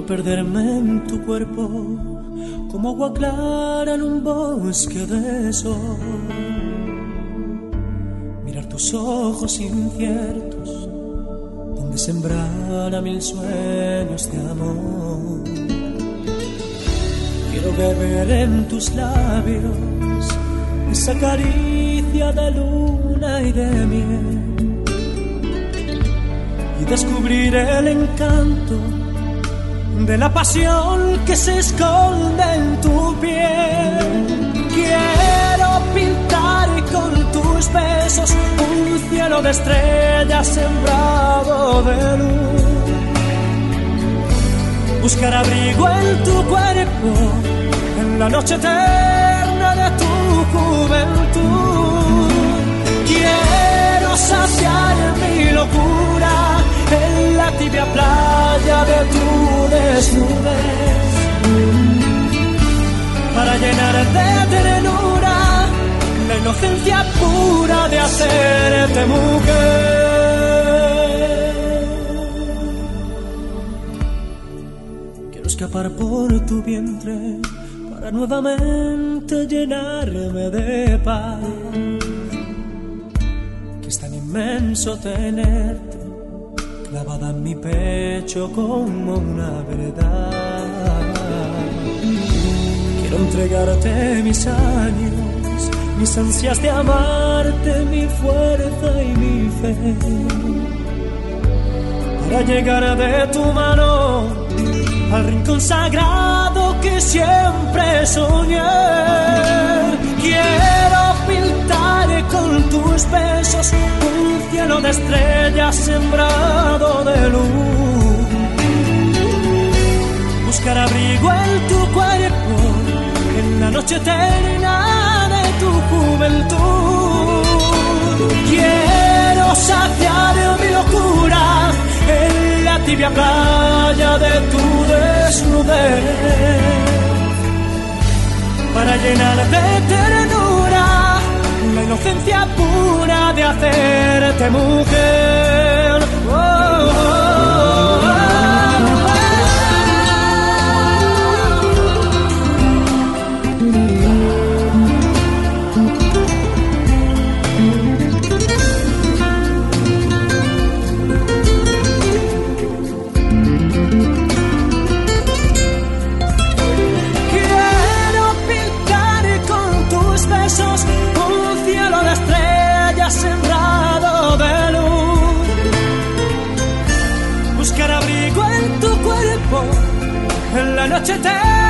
perderme en tu cuerpo como agua clara en un bosque de sol. Mirar tus ojos inciertos donde sembrara mil sueños de amor. Quiero beber en tus labios esa caricia de luna y de miel y descubrir el encanto de la pasión que se esconde en tu piel. Quiero pintar con tus besos un cielo de estrellas sembrado de luz. Buscar abrigo en tu cuerpo en la noche eterna de tu juventud. Quiero saciar mi locura en la tibia playa de tu desnudez, para llenar de ternura la inocencia pura de hacerte mujer. Quiero escapar por tu vientre para nuevamente llenarme de paz, que es tan inmenso tenerte clavada en mi pecho como una verdad. Quiero entregarte mis años, mis ansias de amarte, mi fuerza y mi fe, para llegar de tu mano al rincón sagrado que siempre soñé. Quiero pintar con tus besos un cielo de estrellas sembrado de luz. Buscar abrigo en tu cuerpo en la noche eterna de tu juventud. Quiero saciar mi locura en la tibia playa de tu desnudez, para llenar de ternura la inocencia pura de hacerte mujer. Oh, oh, oh, oh. Sembrado de luz, buscar abrigo en tu cuerpo en la noche eterna